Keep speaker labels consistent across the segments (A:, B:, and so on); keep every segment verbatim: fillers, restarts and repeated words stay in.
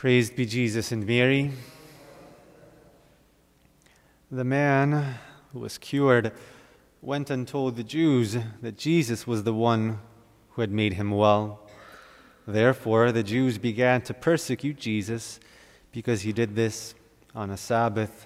A: Praised be Jesus and Mary. The man who was cured went and told the Jews that Jesus was the one who had made him well. Therefore, the Jews began to persecute Jesus because he did this on a Sabbath.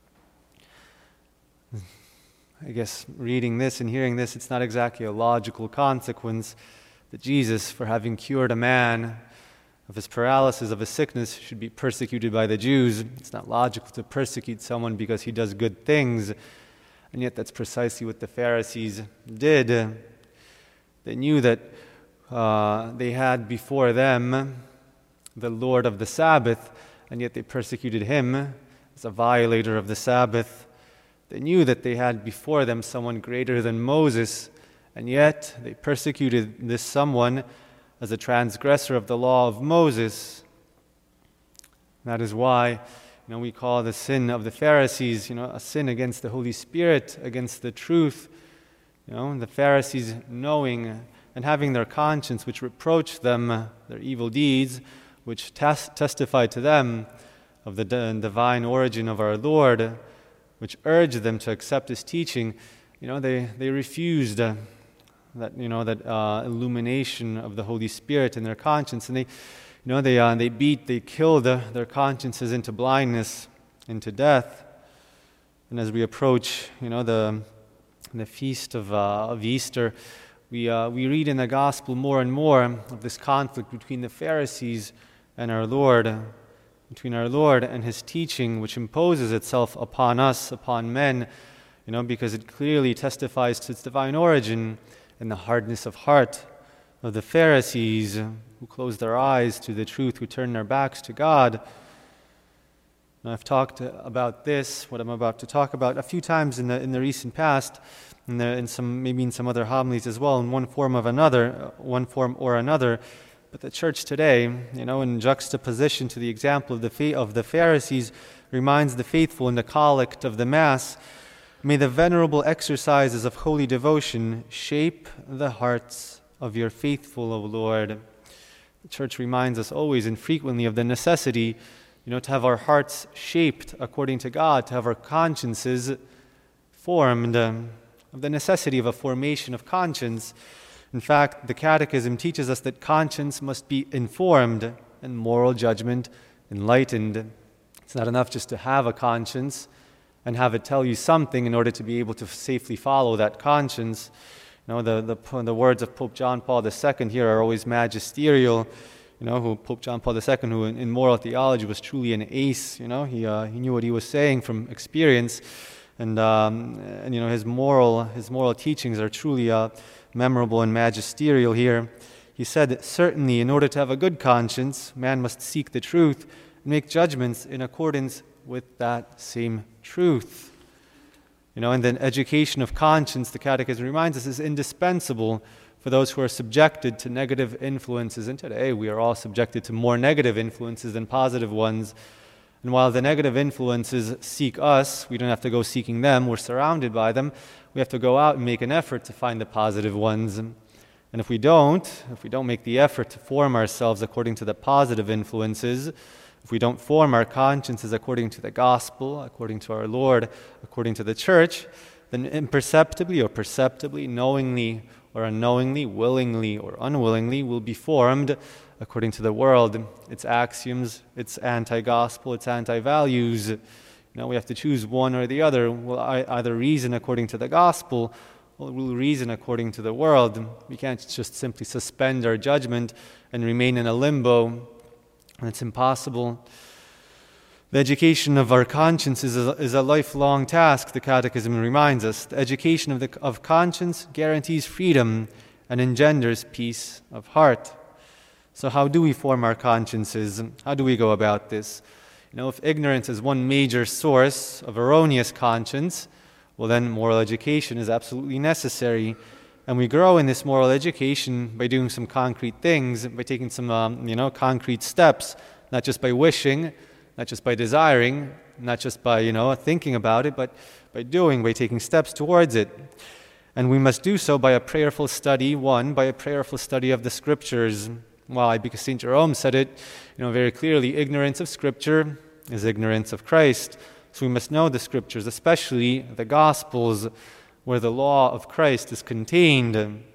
A: I guess reading this and hearing this, it's not exactly a logical consequence that Jesus, for having cured a man of his paralysis, of his sickness, should be persecuted by the Jews. It's not logical to persecute someone because he does good things. And yet that's precisely what the Pharisees did. They knew that uh, they had before them the Lord of the Sabbath, and yet they persecuted him as a violator of the Sabbath. They knew that they had before them someone greater than Moses, and yet they persecuted this someone as a transgressor of the law of Moses. That is why, you know, we call the sin of the Pharisees, you know, a sin against the Holy Spirit, against the truth. You know, the Pharisees knowing and having their conscience which reproached them, their evil deeds, which tes- testified to them of the d- divine origin of our Lord, which urged them to accept his teaching. You know, they, they refused uh, that, you know, that uh, illumination of the Holy Spirit in their conscience, and they, you know, they uh, they beat, they killed uh, their consciences into blindness, into death. And as we approach, you know, the the feast of uh, of Easter, we uh, we read in the Gospel more and more of this conflict between the Pharisees and our Lord, between our Lord and his teaching, which imposes itself upon us, upon men, you know, because it clearly testifies to its divine origin in the hardness of heart of the Pharisees, who closed their eyes to the truth, who turned their backs to God. And I've talked about this, what I'm about to talk about, a few times in the in the recent past, in, the, in some maybe in some other homilies as well, in one form of another, one form or another. But the church today, you know, in juxtaposition to the example of the fa- of the Pharisees, reminds the faithful in the collect of the Mass, may the venerable exercises of holy devotion shape the hearts of your faithful, O Lord. The church reminds us always and frequently of the necessity, you know, to have our hearts shaped according to God, to have our consciences formed, um, of the necessity of a formation of conscience. In fact, the Catechism teaches us that conscience must be informed and moral judgment enlightened. It's not enough just to have a conscience and have it tell you something in order to be able to safely follow that conscience. You know, the, the, the words of Pope John Paul the Second here are always magisterial. You know, who Pope John Paul the Second, who in, in moral theology was truly an ace. You know, he uh, he knew what he was saying from experience, and um, and you know his moral his moral teachings are truly uh, memorable and magisterial here. He said that certainly, in order to have a good conscience, man must seek the truth and make judgments in accordance with that same truth. You know, and then education of conscience, the Catechism reminds us, is indispensable for those who are subjected to negative influences. And today we are all subjected to more negative influences than positive ones. And while the negative influences seek us, we don't have to go seeking them, we're surrounded by them. We have to go out and make an effort to find the positive ones. And if we don't, if we don't make the effort to form ourselves according to the positive influences, if we don't form our consciences according to the gospel, according to our Lord, according to the church, then imperceptibly or perceptibly, knowingly or unknowingly, willingly or unwillingly, will be formed according to the world, its axioms, its anti-gospel, its anti-values. You know, we have to choose one or the other. We'll either reason according to the gospel, or we'll reason according to the world. We can't just simply suspend our judgment and remain in a limbo. And it's impossible. The education of our conscience is a, is a lifelong task, the Catechism reminds us. The education of, the, of conscience guarantees freedom and engenders peace of heart. So how do we form our consciences? How do we go about this? You know, if ignorance is one major source of erroneous conscience, well then moral education is absolutely necessary. And we grow in this moral education by doing some concrete things, by taking some, um, you know, concrete steps, not just by wishing, not just by desiring, not just by, you know, thinking about it, but by doing, by taking steps towards it. And we must do so by a prayerful study, one, by a prayerful study of the Scriptures. Why? Because Saint Jerome said it, you know, very clearly, ignorance of Scripture is ignorance of Christ. So we must know the Scriptures, especially the Gospels, where the law of Christ is contained.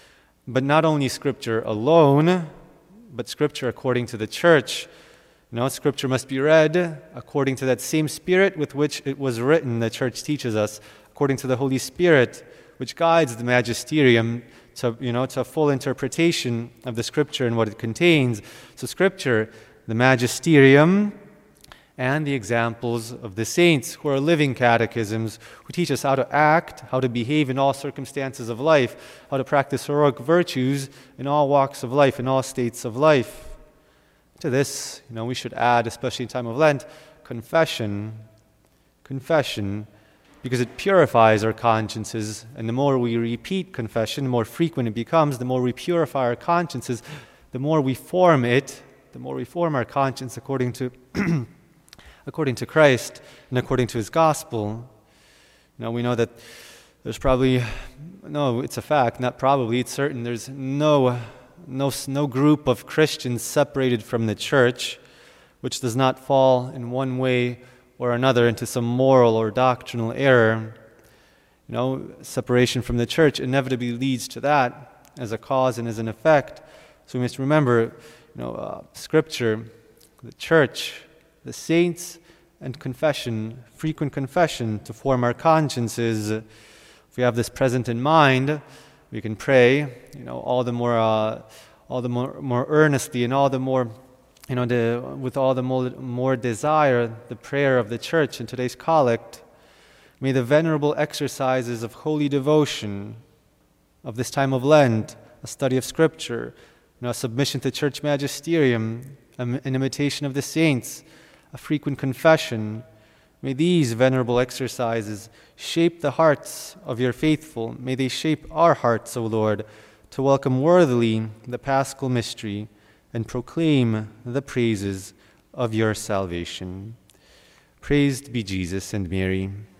A: But not only Scripture alone, but Scripture according to the Church. You know, Scripture must be read according to that same Spirit with which it was written, the Church teaches us, according to the Holy Spirit, which guides the magisterium to, you know, to a full interpretation of the Scripture and what it contains. So Scripture, the magisterium, and the examples of the saints who are living catechisms, who teach us how to act, how to behave in all circumstances of life, how to practice heroic virtues in all walks of life, in all states of life. To this, you know, we should add, especially in time of Lent, confession. Confession, because it purifies our consciences, and the more we repeat confession, the more frequent it becomes, the more we purify our consciences, the more we form it, the more we form our conscience according to according to Christ and according to His gospel. Now we know that there's probably, no, it's a fact, not probably, it's certain, there's no, no, no group of Christians separated from the Church which does not fall in one way or another into some moral or doctrinal error. You know, separation from the Church inevitably leads to that as a cause and as an effect. So we must remember, you know, uh, Scripture, the Church, the saints, and confession, frequent confession to form our consciences. If we have this present in mind, we can pray, you know, all the more, uh, all the more, more earnestly, and all the more, you know, the, with all the more, more desire, the prayer of the Church in today's collect. May the venerable exercises of holy devotion of this time of Lent, a study of Scripture, you know, a submission to Church magisterium, an imitation of the saints, a frequent confession, may these venerable exercises shape the hearts of your faithful. May they shape our hearts, O Lord, to welcome worthily the Paschal mystery and proclaim the praises of your salvation. Praised be Jesus and Mary.